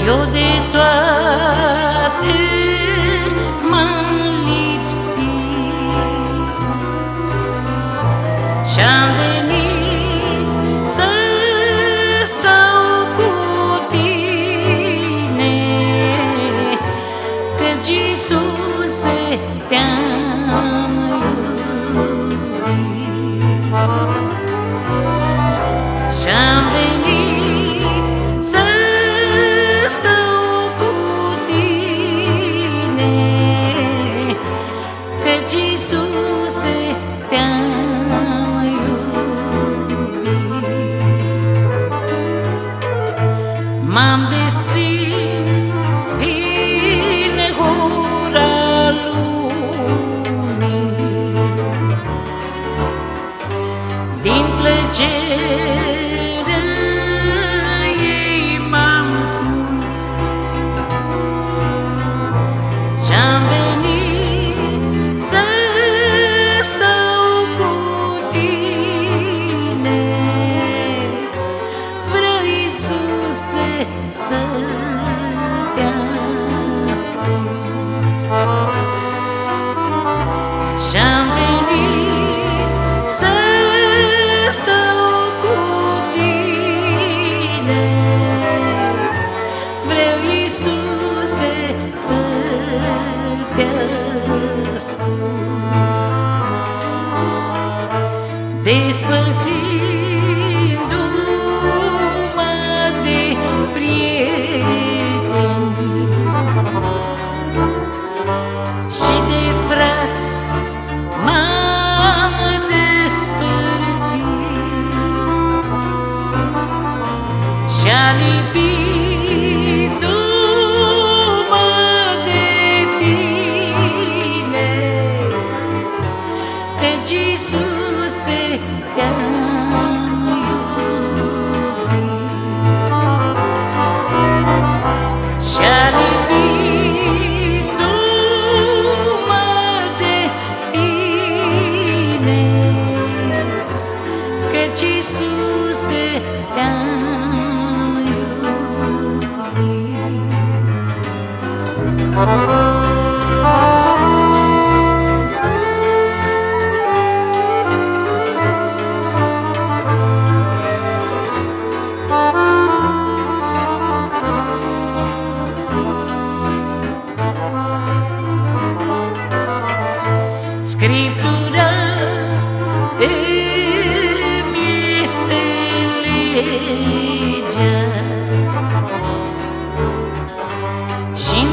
Eu de toate m-am lipsit și-am venit să stau cu tine, căci Iisuse te-am iubit. Și-am venit să stau cu tine, căci Iisuse te-am iubit. M-am desprins din hura lumii, din plăcere ei m-am smuls și-am venit să stau cu tine. Vreau, Iisuse, să te ascult și-am venit să stau cu tine. Vreau, Iisuse, să te ascult. Despărțindu-mă de prieteni și de frați, m-am despărțit și-a lipindu-mă de tine, căci Iisuse te-am iubit. Și-a lipindu-mă de tine, căci Iisuse te-am iubit. Scriptura îmi este legea și-n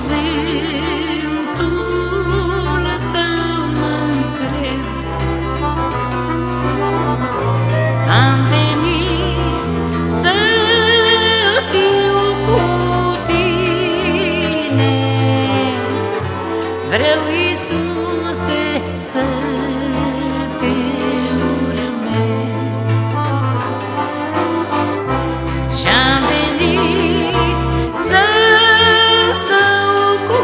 cuvântul tău mă-ncred. Am venit să fiu cu tine. Vreau, Iisuse, să te urmez și-am venit să stau cu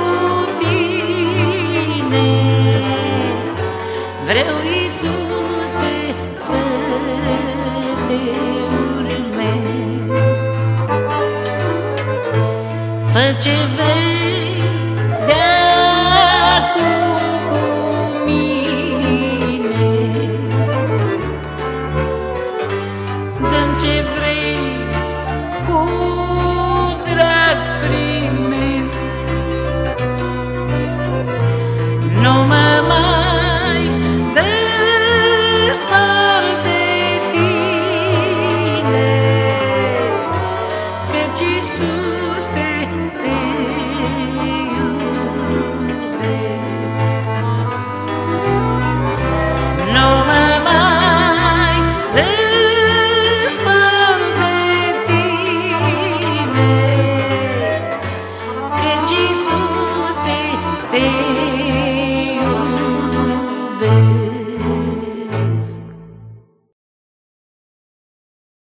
tine. Vreau, Iisuse, să te urmez. Fă ce vrei de-acum cu mine, dă-mi ce vrei, cu drag primesc. Nu mă mai despart de tine, căci Iisuse te